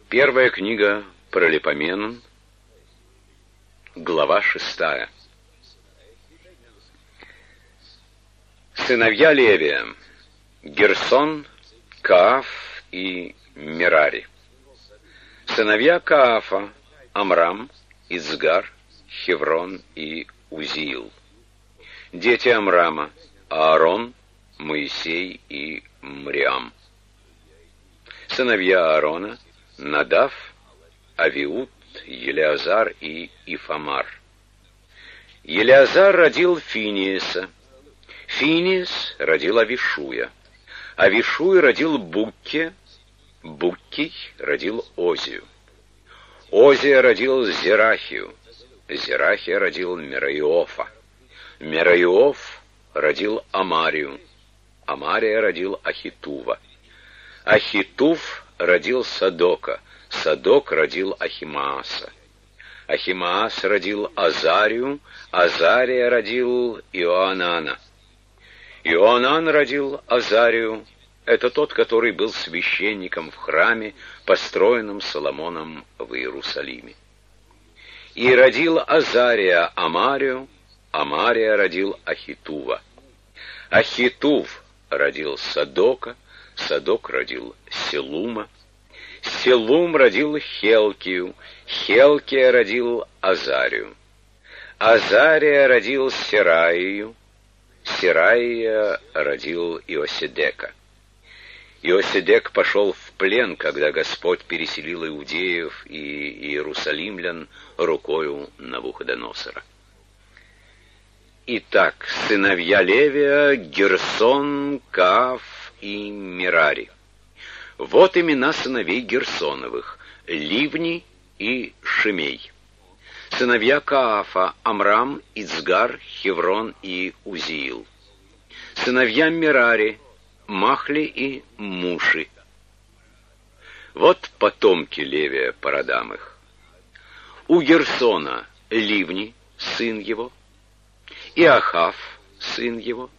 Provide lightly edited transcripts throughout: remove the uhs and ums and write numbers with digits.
Первая книга Паралипоменон, глава 6. Сыновья Левия: Герсон, Кааф и Мерари. Сыновья Каафа: Амрам, Ицгар, Хеврон и Узиил. Дети Амрама: Аарон, Моисей и Мриам. Сыновья Аарона: Надав, Авиуд, Елеазар и Ифамар. Елеазар родил Финиеса. Финиес родил Авишуя. Авишуй родил Букки. Буккий родил Озию. Озия родил Зерахию. Зерахия родил Мераиофа. Мераиоф родил Амарию. Амария родил Ахитува. Ахитув родил Садока. Садок родил Ахимааса. Ахимаас родил Азарию. Азария родил Иоанана. Иоанан родил Азарию. Это тот, который был священником в храме, построенном Соломоном в Иерусалиме. И родил Азария Амарию. Амария родил Ахитува. Ахитув родил Садока. Садок родил Селума. Селум родил Хелкию. Хелкия родил Азарию. Азария родил Сераию. Сераия родил Иоседека. Иоседек пошел в плен, когда Господь переселил иудеев и иерусалимлян рукою Навуходоносора. Итак, сыновья Левия: Герсон, Кааф и Мерари. Вот имена сыновей Герсоновых: Ливни и Шимей. Сыновья Каафа: Амрам, Ицгар, Хеврон и Узиил. Сыновья Мерари: Махли и Муши. Вот потомки Левия по родам их. У Герсона Ливни, сын его, Иохав, сын его,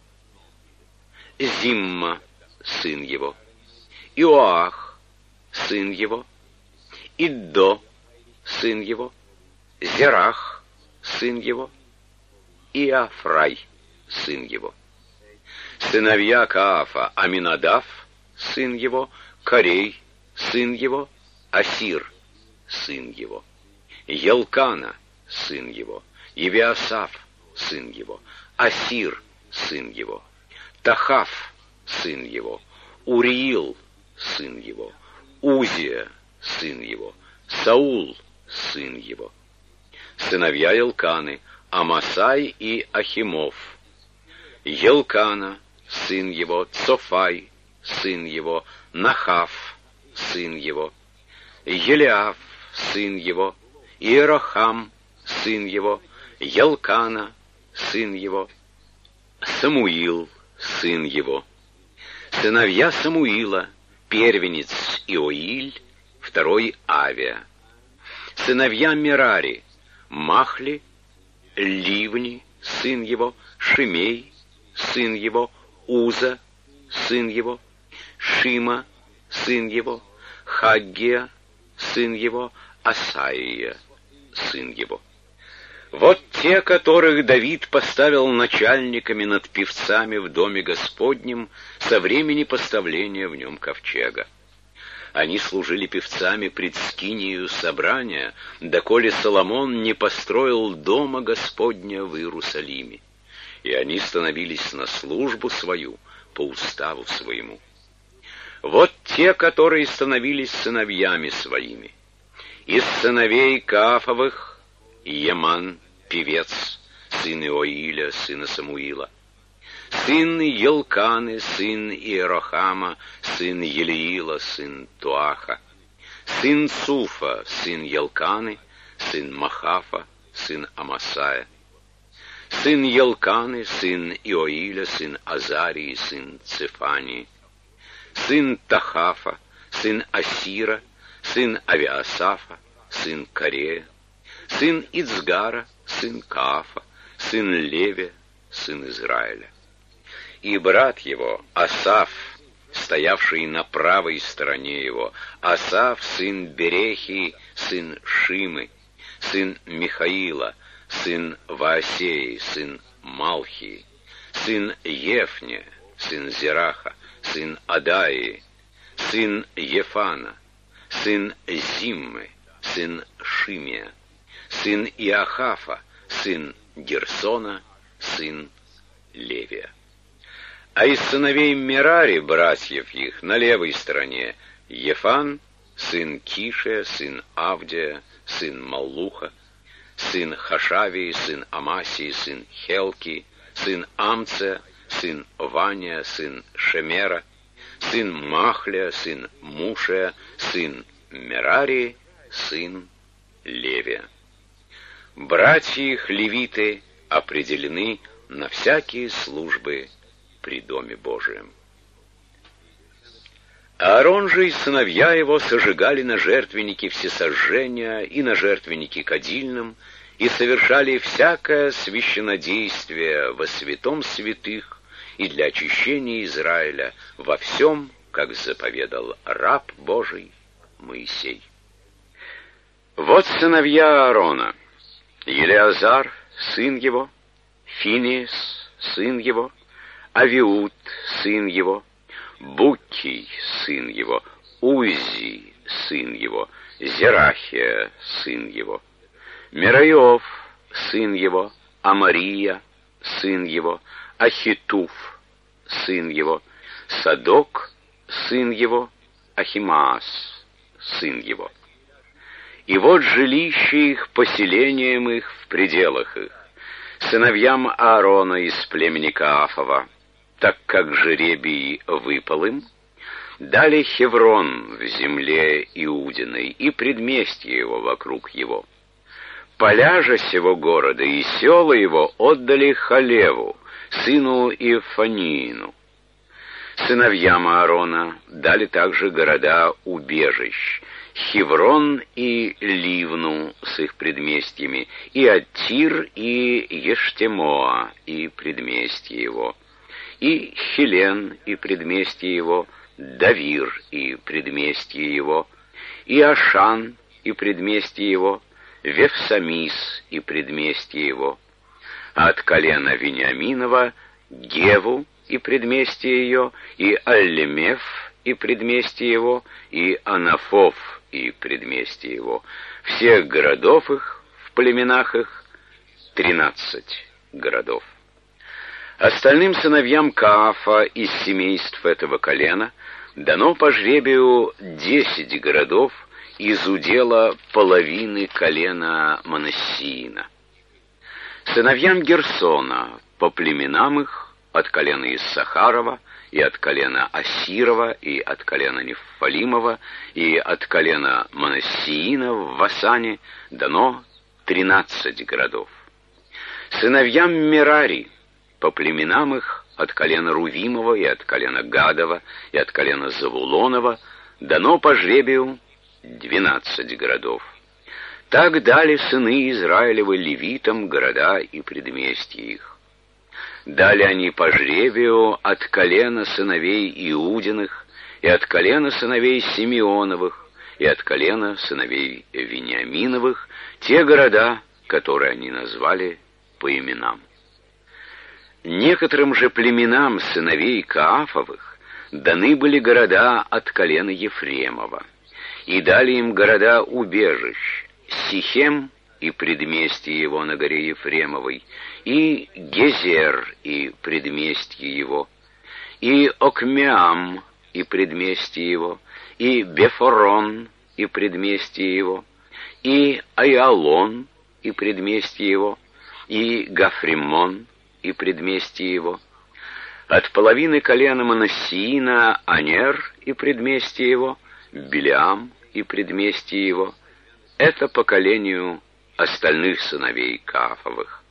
Зимма, сын его, Иоах, сын его, Иддо, сын его, Зерах, сын его, Иафрай, сын его. Сыновья Каафа: Аминадав, сын его, Корей, сын его, Асир, сын его, Елкана, сын его, Евиасав, сын его, Асир, сын его, Тахав, сын его, Уриил, сын его, Узия, сын его, Саул, сын его. Сыновья Елканы: Амасай и Ахимов. Елкана, сын его, Цофай, сын его, Нахав, сын его, Елиав, сын его, Иерохам, сын его, Елкана, сын его, Самуил, сын его. Сыновья Самуила: первенец Иоиль, второй Авия. Сыновья Мерари: Махли, Ливни, сын его, Шимей, сын его, Уза, сын его, Шима, сын его, Хаггия, сын его, Асаия, сын его. Вот те, которых Давид поставил начальниками над певцами в доме Господнем со времени поставления в нем ковчега. Они служили певцами пред скинию собрания, доколе Соломон не построил дома Господня в Иерусалиме. И они становились на службу свою по уставу своему. Вот те, которые становились сыновьями своими. Из сыновей Каафовых: Еман, певец, сын Иоиля, сына Самуила. Сын Елканы, сын Иерохама, сын Елиила, сын Туаха. Сын Суфа, сын Елканы, сын Махафа, сын Амасая. Сын Елканы, сын Иоиля, сын Азарии, сын Цефании. Сын Тахафа, сын Асира, сын Авиасафа, сын Корея. Сын Ицгара, сын Каафа, сын Левия, сын Израиля. И брат его, Асаф, стоявший на правой стороне его, Асав, сын Берехи, сын Шимы, сын Михаила, сын Ваасеи, сын Малхии, сын Ефне, сын Зераха, сын Адаи, сын Ефана, сын Зиммы, сын Шимия, сын Иохафа, сын Герсона, сын Левия. А из сыновей Мерари, братьев их, на левой стороне Ефан, сын Кишия, сын Авдия, сын Маллуха, сын Хашавии, сын Амасии, сын Хелки, сын Амция, сын Ваня, сын Шемера, сын Махля, сын Мушия, сын Мерари, сын Левия. Братья их, левиты, определены на всякие службы при Доме Божием. Аарон же и сыновья его сожигали на жертвеннике всесожжения и на жертвеннике кадильном, и совершали всякое священнодействие во святом святых и для очищения Израиля во всем, как заповедал раб Божий Моисей. Вот сыновья Аарона: Елеазар, сын его, Финеас, сын его, Авиуд, сын его, Буккий, сын его, Узи, сын его, Зерахия, сын его, Мерайов, сын его, Амария, сын его, Ахитуф, сын его, Садок, сын его, Ахимаас, сын его. И вот жилище их, поселением их в пределах их, сыновьям Аарона из племени Каафова, так как жребий выпал им, дали Хеврон в земле Иудиной и предместье его вокруг его. Поля же сего города и села его отдали Халеву, сыну Ифаниину. Сыновьям Аарона дали также города убежищ, Хеврон и Ливну с их предместьями, и Аттир, и Ештемоа, и предместье его, и Хелен, и предместье его, Давир, и предместье его, и Ашан, и предместье его, Вефсамис, и предместье его, а от колена Вениаминова Геву, и предместье ее, и Аллемеф, и предместье его, и Анафов, и предместье его. Всех городов их, в племенах их, 13 городов. Остальным сыновьям Каафа из семейств этого колена дано по жребию 10 городов из удела половины колена Манассиина. Сыновьям Герсона по племенам их от колена Иссахарова, и от колена Асирова, и от колена Нефалимова, и от колена Манассиина в Васане дано 13 городов. Сыновьям Мерари по племенам их от колена Рувимова, и от колена Гадова, и от колена Завулонова дано по жребию 12 городов. Так дали сыны Израилевы левитам города и предместья их. Дали они по жребию от колена сыновей Иудиных, и от колена сыновей Симеоновых, и от колена сыновей Вениаминовых те города, которые они назвали по именам. Некоторым же племенам сыновей Каафовых даны были города от колена Ефремова, и дали им города убежищ: Сихем и предместье его на горе Ефремовой, и Гезер и предместье его, и Окмеам и предместье его, и Бефорон и предместье его, и Айалон и предместье его, и Гафримон и предместье его. От половины колена Манассиина Анер и предместье его, Билеам и предместье его. Это поколению остальных сыновей Каафовых.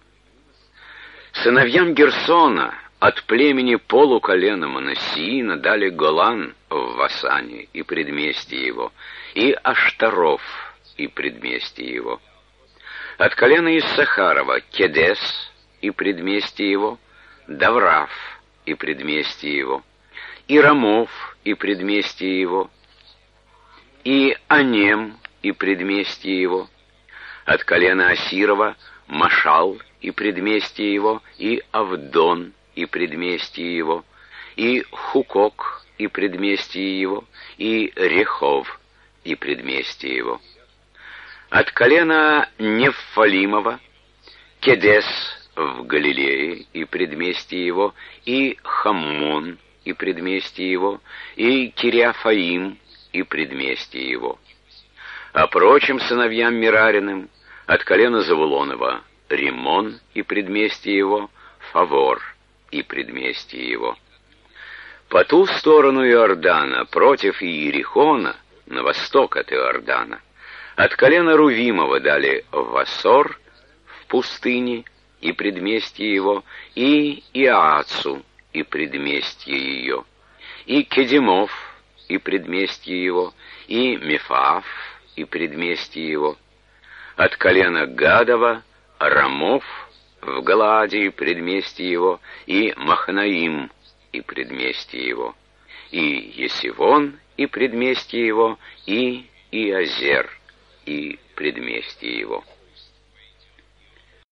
Сыновьям Герсона от племени полуколена Манассиина дали Голан в Васане и предместье его, и Аштаров и предместье его. От колена Иссахарова Кедес и предместье его, Давраф и предместье его, и Рамов и предместье его, и Анем и предместье его, от колена Асирова Машал и предместье его, и Авдон и предместье его, и Хукок и предместье его, и Рехов и предместье его. От колена Неффалимова Кедес в Галилее и предместье его, и Хаммон и предместье его, и Кириафаим и предместье его. А прочим сыновьям Мерариным от колена Завулонова Римон и предместье его, Фавор и предместье его. По ту сторону Иордана, против Иерихона, на восток от Иордана, от колена Рувимова дали Васор в пустыне и предместье его, и Иаацу и предместье ее, и Кедемов и предместье его, и Мефаав и предместье его. От колена Гадова Рамов в Галааде и предместье его, и Махнаим и предместье его, и Есивон и предместье его, и Иазер и предместье его.